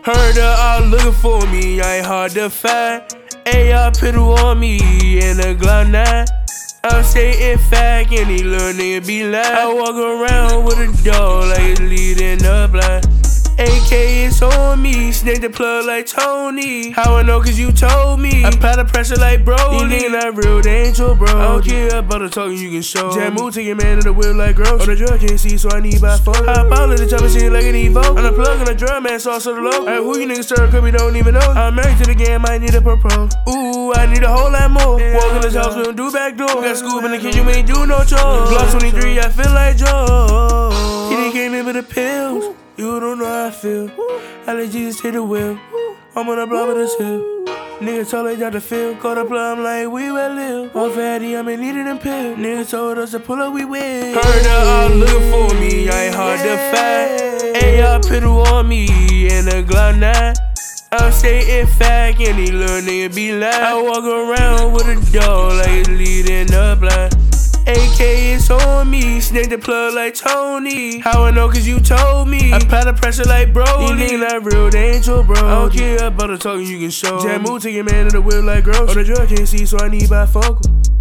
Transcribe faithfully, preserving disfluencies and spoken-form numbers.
Heard her out looking for me, I ain't hard to find. A R pedal on me in a Glock nine. I'm stating fact, any little nigga be lying. I walk around with a dog like it's leading up line. A K is on me, snake the plug like Tony. How I know cause you told me. Apply the pressure like Brody. These niggas not real, they ain't your bro. I don't care about the talking you can show. Jamu take your man to the wheel like gross. On the drug can't see, so I need by four. Hop out in the chopper shit like an Evo. I'm the plug on the drum man, sauce of the low. Like who you niggas serve, cause we don't even know. I'm married to the game, I need a propose. Ooh, I need a whole lot more. Yeah, walk in this house, we don't do back door. Got scoop in the kitchen, we ain't do no chores. Block twenty-three, I feel like Joe. He done came in with the pills. You don't know how I feel. I let Jesus take the wheel. I'm on the block of this hill. Niggas told us out the field. Caught up, I'm like, we will live. All fatty, I'm in needed them pills. Niggas told us to pull up, we will. Heard her out looking for me, I ain't hard to find. A R pedal on me in a Glock nine. I'm stating fact, any little nigga be lying. I walk around with a dog like it's leading up line. A K is on me, snake the plug like Tony. How I know cause you told me. Apply the pressure like Brody. These niggas not real, they ain't your bro. I don't care about the talking you can show. Jamu take your man to the wheel like gross. On the drug can't see, so I need bifocal.